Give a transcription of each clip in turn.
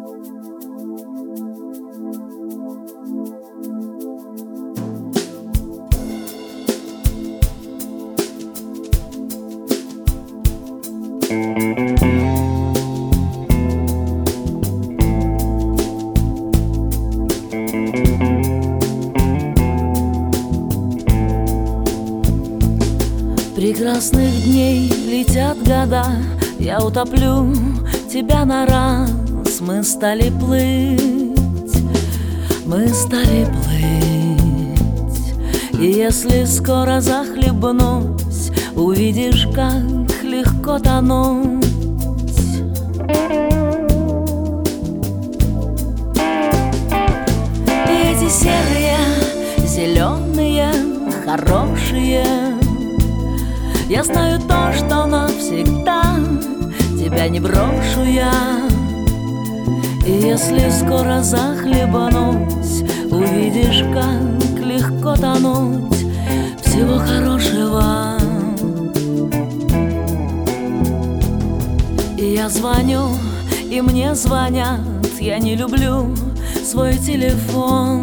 Прекрасных дней летят года, я утоплю тебя на раз. Мы стали плыть, мы стали плыть. И если скоро захлебнусь, увидишь, как легко тонуть. И эти серые, зеленые, хорошие, я знаю то, что навсегда тебя не брошу я. И если скоро захлебнусь, увидишь, как легко тонуть. Всего хорошего. И я звоню, и мне звонят, я не люблю свой телефон.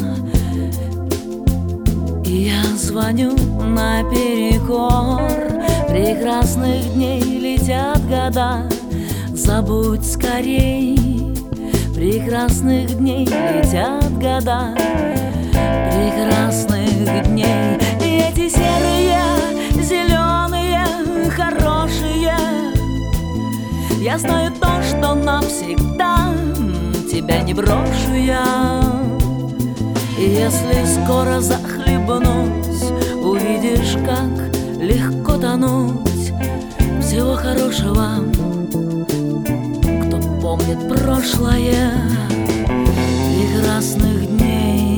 И я звоню наперекор. Прекрасных дней летят года, забудь скорей. Прекрасных дней летят года, прекрасных дней. И эти серые, зеленые, хорошие, я знаю то, что навсегда тебя не брошу я. И если скоро захлебнусь, увидишь, как легко тонуть. Всего хорошего, кто помнит прошлое прекрасных дней.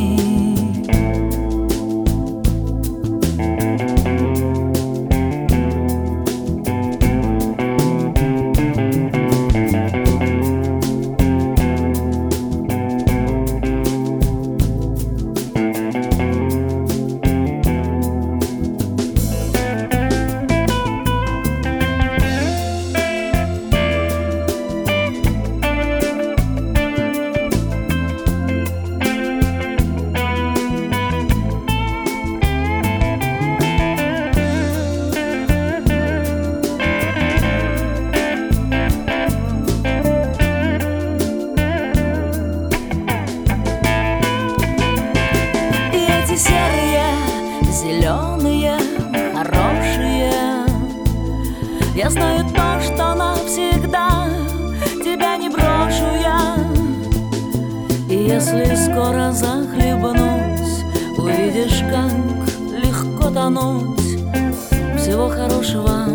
Серые, зеленые, хорошие, я знаю то, что навсегда тебя не брошу я. И если скоро захлебнусь, увидишь, как легко тонуть. Всего хорошего,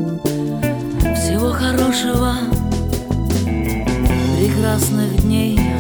всего хорошего, прекрасных дней.